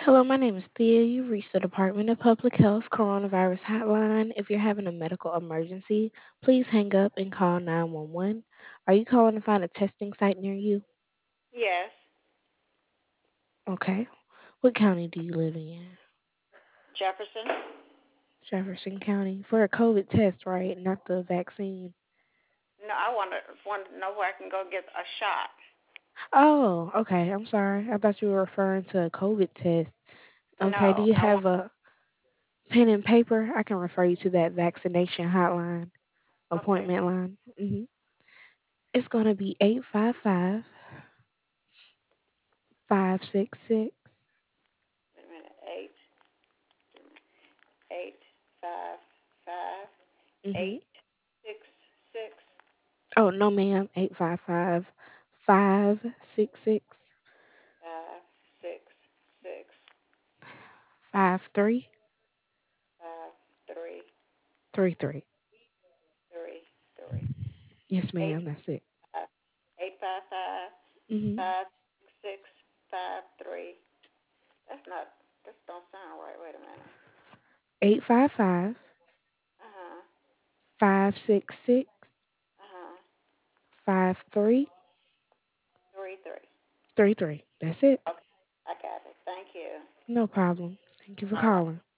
Hello, my name is Thea. You've reached the Department of Public Health Coronavirus Hotline. If you're having a medical emergency, please hang up and call 911. Are you calling to find a testing site near you? Yes, Okay. What county do you live in? Jefferson. Jefferson County. For a COVID test, right? Not the vaccine. No, I want to know where I can go get a shot. Oh, okay. I'm sorry. I thought you were referring to a COVID test. Okay. Do No, you I want. have a pen and paper? I can refer you to that vaccination hotline Okay, appointment line. It's going to be 855 566. wait a minute. 8, 8, 5, 5, Mm-hmm. 8, 6, 6, Oh, no, ma'am. 855 566 5, 6, 6, 5, 3, 5333. 3, 3. Yes, Eight, ma'am. That's it. 5, 8, 5, 5, Mm-hmm. 5, 6, 6, 5, 3. That's not. This don't sound right. Wait a minute. 855 Uh huh. 566 Uh huh. 5333. 3, 3. That's it. Okay, I got it. Thank you. No problem. Thank you for All right. calling.